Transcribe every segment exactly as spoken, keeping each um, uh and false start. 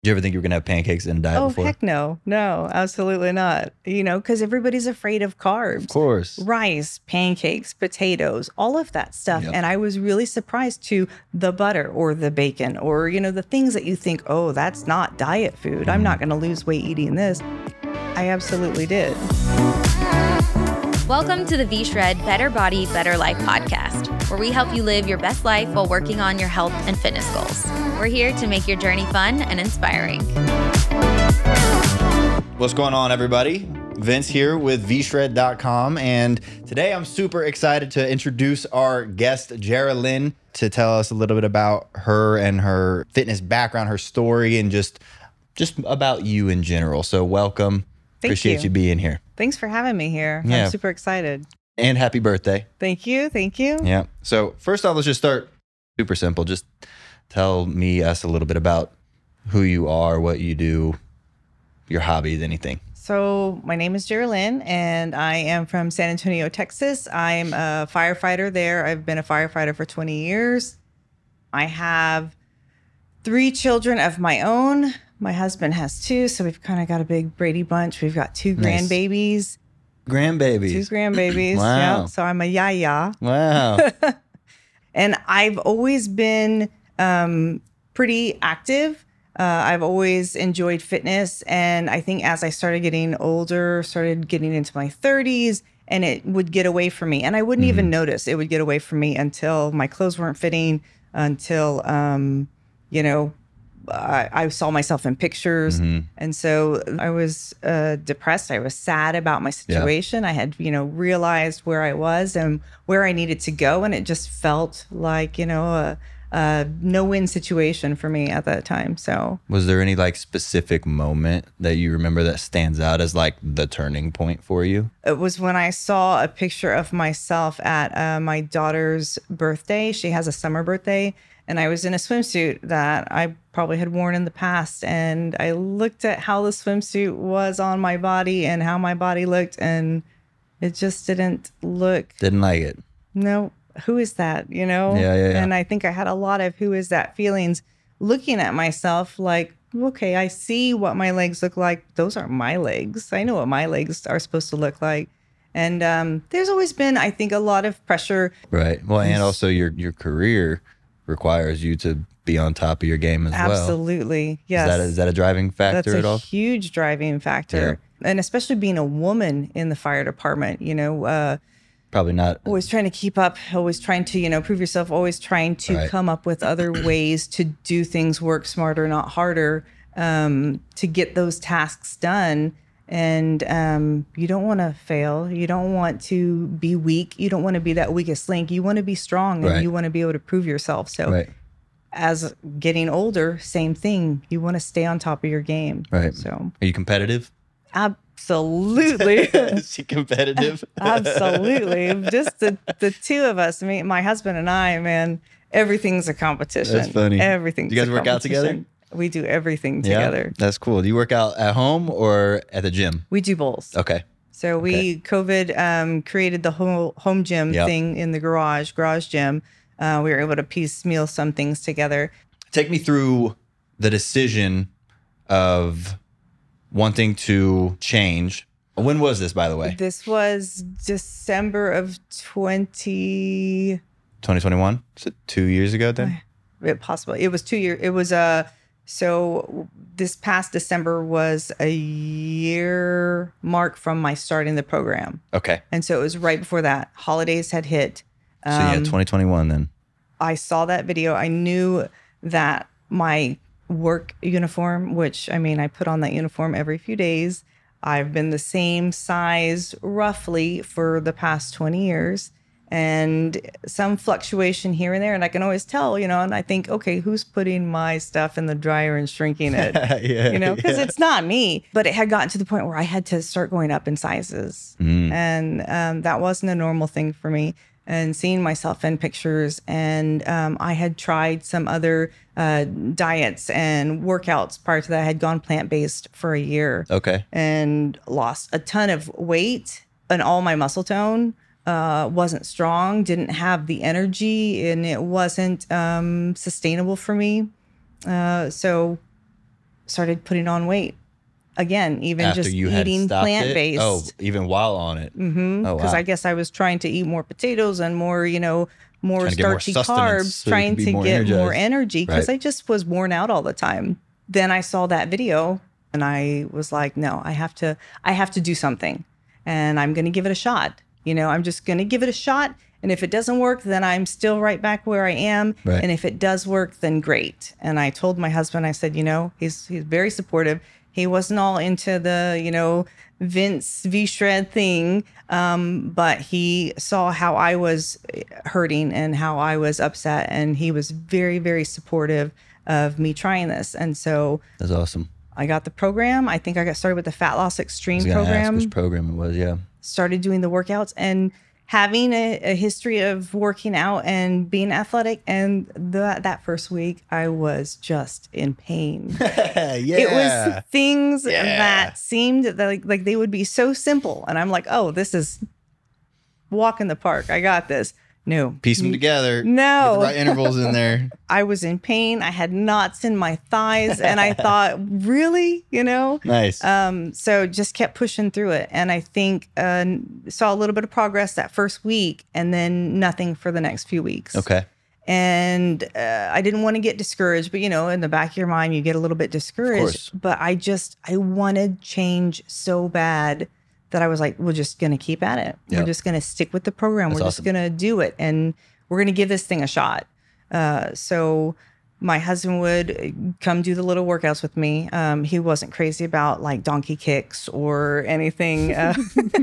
Did you ever think you were going to have pancakes in a diet oh, before? heck no. No, absolutely not. You know, because everybody's afraid of carbs. Of course. Rice, pancakes, potatoes, all of that stuff. Yep. And I was really surprised to the butter or the bacon or, you know, the things that you think, oh, that's not diet food. I'm not going to lose weight eating this. I absolutely did. Welcome to the V-Shred Better Body, Better Life podcast, where we help you live your best life while working on your health and fitness goals. We're here to make your journey fun and inspiring. What's going on, everybody? Vince here with V Shred dot com, and today I'm super excited to introduce our guest, Geraldine, to tell us a little bit about her and her fitness background, her story, and just just about you in general. So welcome. Thank Appreciate you. you being here. Thanks for having me here. Yeah. I'm super excited. And happy birthday. Thank you. Thank you. Yeah. So first off, let's just start super simple. Just tell me, us a little bit about who you are, what you do, your hobbies, anything. So my name is Geraldine, and I am from San Antonio, Texas. I'm a firefighter there. I've been a firefighter for twenty years. I have three children of my own. My husband has two, so we've kind of got a big Brady bunch. We've got two Nice. grandbabies. Grandbabies. Two grandbabies. Wow. Yeah. So I'm a yaya. Wow. And I've always been um, pretty active. Uh, I've always enjoyed fitness. And I think as I started getting older, started getting into my thirties, and it would get away from me. And I wouldn't even notice it would get away from me until my clothes weren't fitting, until, um, you know, I, I saw myself in pictures. And so I was uh, depressed. I was sad about my situation. I had, you know, realized where I was and where I needed to go. And it just felt like, you know, a, a no-win situation for me at that time. So Was there any like specific moment that you remember that stands out as like the turning point for you? it was when I saw a picture of myself at uh, my daughter's birthday. She has a summer birthday. And I was in a swimsuit that I probably had worn in the past. And I looked at how the swimsuit was on my body and how my body looked. And it just didn't look, Didn't like it. no, who is that? You know? Yeah, yeah, yeah. And I think I had a lot of who is that feelings looking at myself like, okay, I see what my legs look like. Those aren't my legs. I know what my legs are supposed to look like. And um, there's always been, I think, a lot of pressure. Right. Well, and also your your career requires you to be on top of your game as well. Absolutely. Yes. Is that, is that a driving factor That's at a all? huge driving factor. And especially being a woman in the fire department, you know, uh, Probably not. always trying to keep up, always trying to, you know, prove yourself, always trying to Right. come up with other ways to do things, work smarter, not harder, um, to get those tasks done. And um, you don't want to fail. You don't want to be weak. You don't want to be that weakest link. You want to be strong, and Right. you want to be able to prove yourself. So Right. as getting older, same thing. You want to stay on top of your game. Right. So Are you competitive? absolutely. Is she competitive? Absolutely. Just the, the two of us, me, my husband and I, man, everything's a competition. That's funny. Everything's Do you guys a work out together? competition. We do everything Yeah. together. That's cool. Do you work out at home or at the gym? We do both. Okay. So we, COVID um, created the whole home gym Yep. thing in the garage, garage gym. Uh, we were able to piecemeal some things together. Take me through the decision of wanting to change. When was this, by the way? This was December of twenty. twenty twenty-one? So two years ago then? It possibly it was two years. It was uh so this past December was a year mark from my starting the program, Okay. and so it was right before that. Holidays had hit. So yeah, Um, twenty twenty-one then. I saw that video. I knew that my work uniform, which I mean, I put on that uniform every few days. I've been the same size roughly for the past twenty years. And some fluctuation here and there. And I can always tell, you know, and I think, okay, who's putting my stuff in the dryer and shrinking it? Yeah, you know, because yeah. it's not me. But it had gotten to the point where I had to start going up in sizes. Mm. And um, that wasn't a normal thing for me. And seeing myself in pictures. And um, I had tried some other uh, diets and workouts prior to that. I had gone plant-based for a year Okay. and lost a ton of weight and all my muscle tone. Uh, wasn't strong, didn't have the energy, and it wasn't um, sustainable for me. Uh, so started putting on weight again, even After just you had eating stopped it? plant-based. Oh, even while on it. Mm-hmm. Oh, Because wow. I guess I was trying to eat more potatoes and more, you know, more Trying to get more starchy sustenance carbs, so you trying could be to more get more energized. energy because Right. I just was worn out all the time. Then I saw that video and I was like, no, I have to, I have to do something, and I'm going to give it a shot. You know, I'm just going to give it a shot. And if it doesn't work, then I'm still right back where I am. Right. And if it does work, then great. And I told my husband, I said, you know, he's he's very supportive. He wasn't all into the, you know, Vince V-Shred thing, um, but he saw how I was hurting and how I was upset. And he was very, very supportive of me trying this. And so That's awesome. I got the program. I think I got started with the Fat Loss I Extreme was gonna ask program. which program it was. Yeah. Started doing the workouts and having a, a history of working out and being athletic. And the, that first week, I was just in pain. yeah. It was things Yeah. that seemed that like, like they would be so simple. And I'm like, oh, this is walk in the park. I got this. No. Piece them together. No. Get the right intervals in there. I was in pain. I had knots in my thighs. And I thought, really? You know? Nice. Um, so just kept pushing through it. And I think uh, saw a little bit of progress that first week and then nothing for the next few weeks. Okay. And uh, I didn't want to get discouraged, but you know, in the back of your mind, you get a little bit discouraged. But I just, I wanted change so bad that I was like, we're just going to keep at it. Yep. We're just going to stick with the program. That's we're awesome. just going to do it. And we're going to give this thing a shot. Uh, so my husband would come do the little workouts with me. Um, he wasn't crazy about like donkey kicks or anything uh,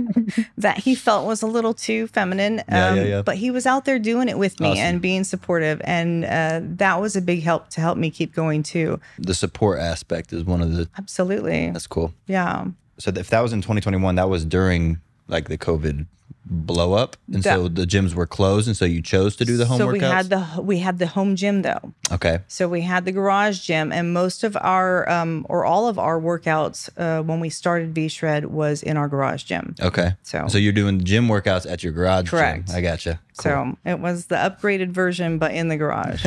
that he felt was a little too feminine. Um, Yeah, yeah, yeah. But he was out there doing it with me Awesome. and being supportive. And uh, that was a big help to help me keep going too. The support aspect is one of the. Absolutely. That's cool. Yeah. So if that was in twenty twenty-one, that was during like the COVID blow up, and That- so the gyms were closed, and so you chose to do the home so workouts. we had the we had the home gym though. Okay. So we had the garage gym, and most of our um, or all of our workouts uh, when we started V-Shred was in our garage gym. Okay. So- so you're doing gym workouts at your garage Correct. gym. I gotcha. So it was the upgraded version, but in the garage.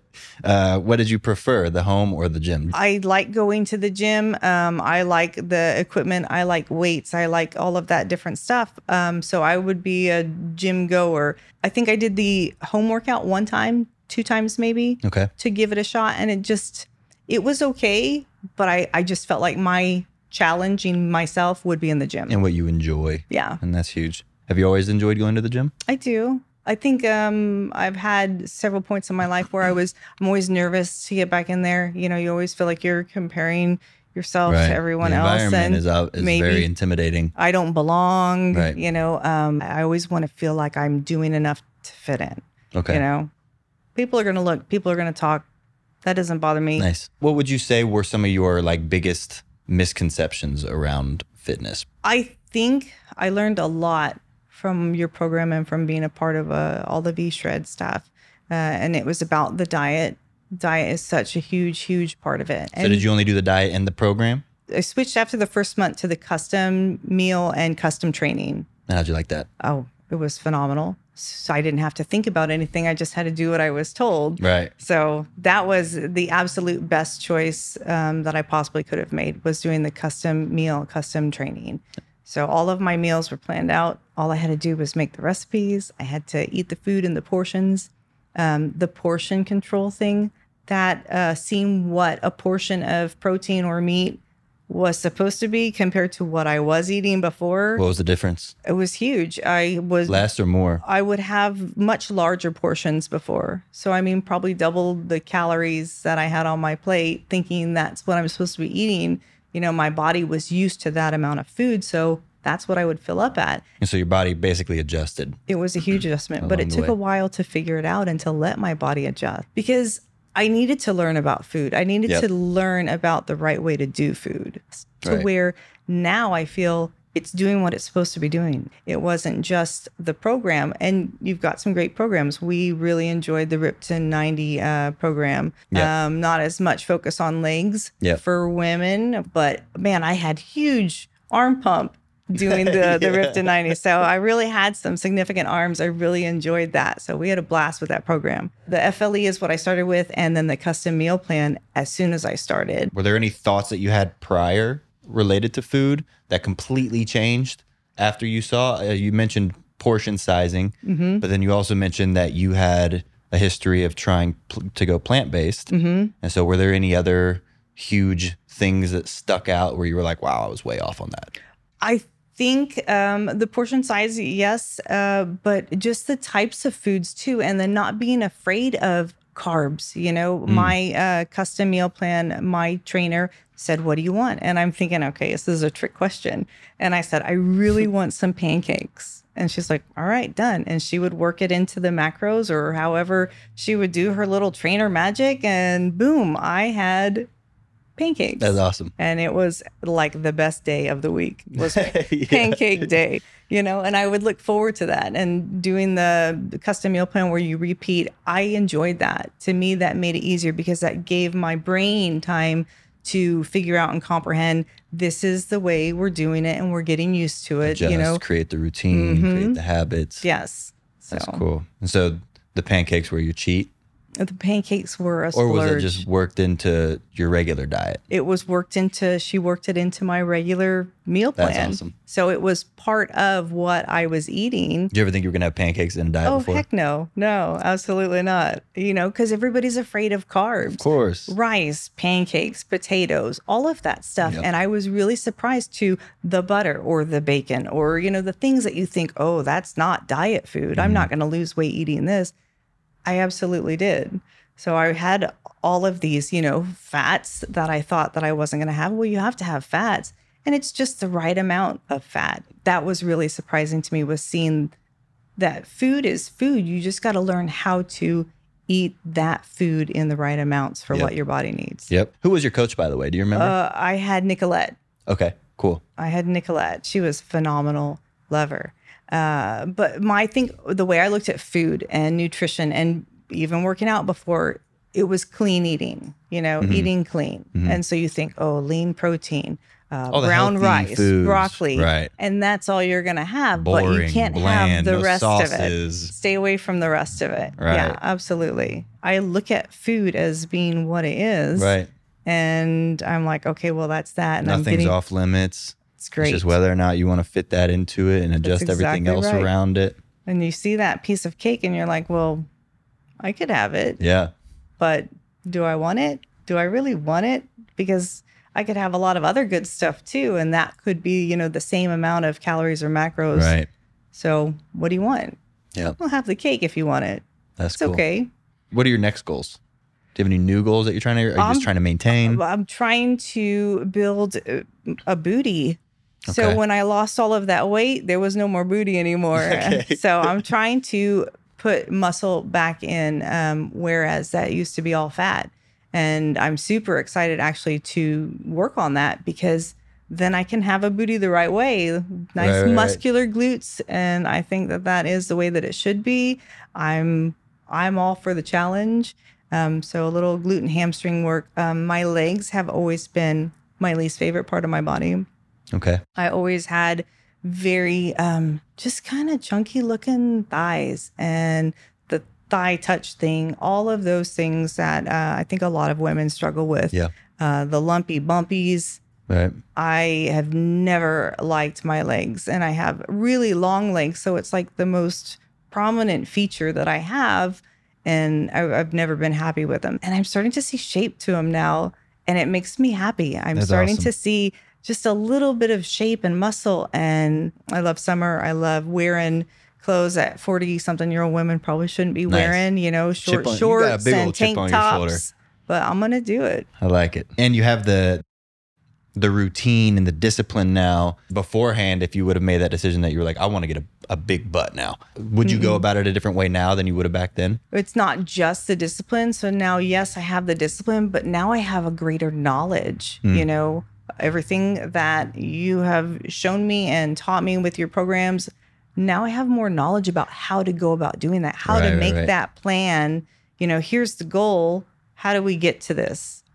uh, what did you prefer, the home or the gym? I like going to the gym. Um, I like the equipment. I like weights. I like all of that different stuff. Um, so I would be a gym goer. I think I did the home workout one time, two times maybe, Okay. to give it a shot. And it just, it was okay. But I, I just felt like my challenging myself would be in the gym. And what you enjoy. Yeah, And that's huge. Have you always enjoyed going to the gym? I do. I think um, I've had several points in my life where I was, I'm always nervous to get back in there. You know, you always feel like you're comparing yourself to everyone the else. environment And is, out, is maybe very intimidating. I don't belong. Right. You know, um, I always want to feel like I'm doing enough to fit in. Okay. You know, people are going to look, people are going to talk. That doesn't bother me. Nice. What would you say were some of your like biggest misconceptions around fitness? I think I learned a lot from your program and from being a part of uh, all the V-Shred stuff. Uh, and it was about the diet. Diet is such a huge, huge part of it. And So did you only do the diet and the program? I switched after the first month to the custom meal and custom training. And how'd you like that? Oh, it was phenomenal. So I didn't have to think about anything. I just had to do what I was told. Right. So that was the absolute best choice um, that I possibly could have made, was doing the custom meal, custom training. So all of my meals were planned out. All I had to do was make the recipes. I had to eat the food in the portions. Um, the portion control thing, that uh, seeing what a portion of protein or meat was supposed to be compared to what I was eating before, What was the difference? it was huge. I was Less or more? I would have much larger portions before. So, I mean, probably double the calories that I had on my plate, thinking that's what I'm supposed to be eating. You know, my body was used to that amount of food. So that's what I would fill up at. And so your body basically adjusted. It was a huge adjustment, but Along it the took way. a while to figure it out and to let my body adjust, because I needed to learn about food. I needed Yep. to learn about the right way to do food, to Right. where now I feel it's doing what it's supposed to be doing. It wasn't just the program, and you've got some great programs. We really enjoyed the Ripton ninety uh, program. Yep. Um, not as much focus on legs Yep. for women, but man, I had huge arm pump doing the, Yeah. the Rift to ninety. So I really had some significant arms. I really enjoyed that. So we had a blast with that program. The F L E is what I started with, and then the custom meal plan as soon as I started. Were there any thoughts that you had prior related to food that completely changed after you saw? Uh, you mentioned portion sizing, Mm-hmm. but then you also mentioned that you had a history of trying pl- to go plant-based. Mm-hmm. And so were there any other huge things that stuck out where you were like, wow, I was way off on that? I think um, the portion size, yes, uh, but just the types of foods too, and then not being afraid of carbs. You know, Mm. my uh, custom meal plan, my trainer said, "What do you want?" And I'm thinking, okay, this is a trick question. And I said, "I really want some pancakes." And she's like, "All right, done." And she would work it into the macros or however she would do her little trainer magic, and boom, I had pancakes. That's awesome. And it was like the best day of the week was Yeah. pancake day, you know, and I would look forward to that. And doing the, the custom meal plan where you repeat, I enjoyed that. To me, that made it easier because that gave my brain time to figure out and comprehend this is the way we're doing it and we're getting used to it, Adjust, you know. create the routine, Mhm. create the habits. Yes. So That's cool. And so the pancakes were your cheat? the pancakes were a Or splurge. was it just worked into your regular diet? It was worked into, she worked it into my regular meal That's plan. awesome. So it was part of what I was eating. Did you ever think you were going to have pancakes in a diet Oh, before? heck no. No, absolutely not. You know, because everybody's afraid of carbs. Of course. Rice, pancakes, potatoes, all of that stuff. Yep. And I was really surprised to the butter or the bacon or, you know, the things that you think, oh, that's not diet food. I'm Mm-hmm. not going to lose weight eating this. I absolutely did. So I had all of these, you know, fats that I thought that I wasn't going to have. Well, you have to have fats. And it's just the right amount of fat. That was really surprising to me, was seeing that food is food. You just got to learn how to eat that food in the right amounts for Yep. what your body needs. Yep. Who was your coach, by the way? Do you remember? Uh, I had Nicolette. Okay, cool. I had Nicolette. She was phenomenal. Love her. Uh, but my, I think the way I looked at food and nutrition and even working out before, it was clean eating, you know, Mm-hmm. eating clean. And so you think, oh, lean protein, uh, All the brown healthy rice, foods, broccoli. right. And that's all you're going to have. but you Boring, can't bland, have the no rest of it. sauces. Stay away from the rest of it. Right. Yeah, absolutely. I look at food as being what it is. Right. And I'm like, okay, well, that's that. And I'm Nothing's getting, off limits. it's great. It's just whether or not you want to fit that into it and adjust everything exactly else right. around it. And you see that piece of cake and you're like, well, I could have it, Yeah. but do I want it? Do I really want it? Because I could have a lot of other good stuff too. And that could be, you know, the same amount of calories or macros. Right. So what do you want? Yeah. Well, have the cake if you want it. That's It's cool. okay. What are your next goals? Do you have any new goals that you're trying to, are you Um, just trying to maintain? I'm trying to build a, a booty. So Okay. when I lost all of that weight, there was no more booty anymore. Okay. So I'm trying to put muscle back in, um, whereas that used to be all fat. And I'm super excited actually to work on that because then I can have a booty the right way. Nice Right, right, muscular glutes. And I think that that is the way that it should be. I'm I'm all for the challenge. Um, so a little glute and hamstring work. Um, my legs have always been my least favorite part of my body. Okay. I always had very um, just kind of chunky looking thighs and the thigh touch thing, all of those things that uh, I think a lot of women struggle with. Yeah. Uh, the lumpy bumpies. Right. I have never liked my legs and I have really long legs. So it's like the most prominent feature that I have. And I, I've never been happy with them. And I'm starting to see shape to them now. And it makes me happy. I'm That's starting awesome. to see just a little bit of shape and muscle. And I love summer. I love wearing clothes that forty something year old women probably shouldn't be Nice. wearing, you know, short Chip on- you got a shorts big old and chip tank on your shoulder. tops. But I'm going to do it. I like it. And you have the the routine and the discipline now. Beforehand, if you would have made that decision that you were like, I want to get a, a big butt now, would you go about it a different way now than you would have back then? It's not just the discipline. So now, yes, I have the discipline, but now I have a greater knowledge, Mm. you know, everything that you have shown me and taught me with your programs. Now I have more knowledge about how to go about doing that, how Right, to right, make right. that plan. You know, here's the goal. How do we get to this?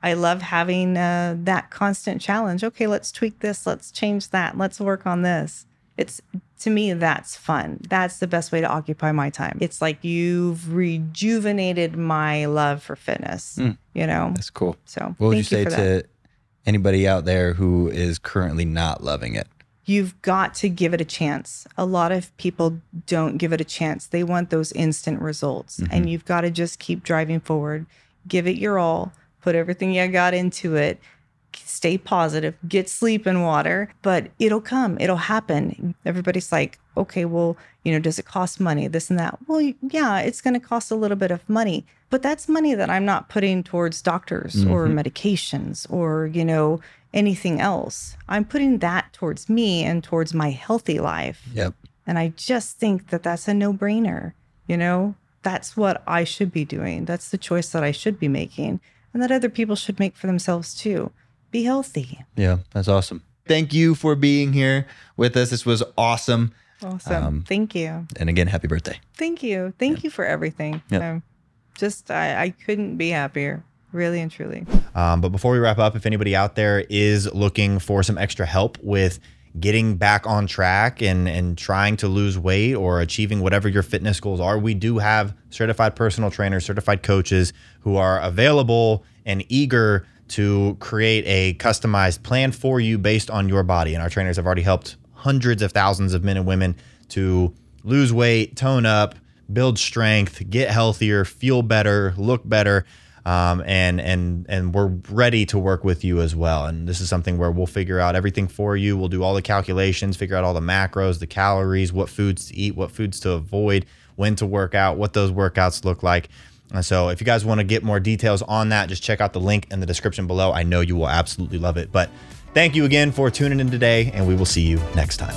I love having uh, that constant challenge. Okay, let's tweak this. Let's change that. Let's work on this. It's, to me, that's fun. That's the best way to occupy my time. It's like you've rejuvenated my love for fitness, mm. you know? That's cool. So what would you say you to that. anybody out there who is currently not loving it? You've got to give it a chance. A lot of people don't give it a chance. They want those instant results. Mm-hmm. And you've got to just keep driving forward. Give it your all. Put everything you got into it. Stay positive. Get sleep and water. But it'll come. It'll happen. Everybody's like, okay, well, you know, does it cost money? This and that. Well, yeah, it's going to cost a little bit of money. But that's money that I'm not putting towards doctors mm-hmm. or medications or, you know, anything else. I'm putting that towards me and towards my healthy life. Yep. And I just think that that's a no-brainer. You know, that's what I should be doing. That's the choice that I should be making and that other people should make for themselves too. Be healthy. Yeah, that's awesome. Thank you for being here with us. This was awesome. Awesome. Um, Thank you. And again, happy birthday. Thank you. Thank yeah. you for everything. Yeah. Um, just, I, I couldn't be happier. Really and truly. Um, but before we wrap up, if anybody out there is looking for some extra help with getting back on track and, and trying to lose weight or achieving whatever your fitness goals are, we do have certified personal trainers, certified coaches who are available and eager to create a customized plan for you based on your body. And our trainers have already helped hundreds of thousands of men and women to lose weight, tone up, build strength, get healthier, feel better, look better. Um, and and and we're ready to work with you as well. And this is something where we'll figure out everything for you. We'll do all the calculations, figure out all the macros, the calories, what foods to eat, what foods to avoid, when to work out, what those workouts look like. And so if you guys want to get more details on that, just check out the link in the description below. I know you will absolutely love it. But thank you again for tuning in today, and we will see you next time.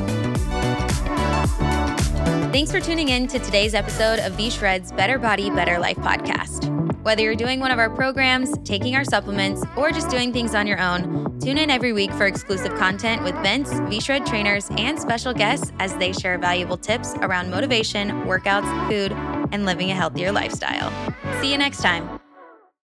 Thanks for tuning in to today's episode of V-Shred's Better Body, Better Life podcast. Whether you're doing one of our programs, taking our supplements, or just doing things on your own, tune in every week for exclusive content with Vince, V-Shred trainers, and special guests as they share valuable tips around motivation, workouts, food, and living a healthier lifestyle. See you next time.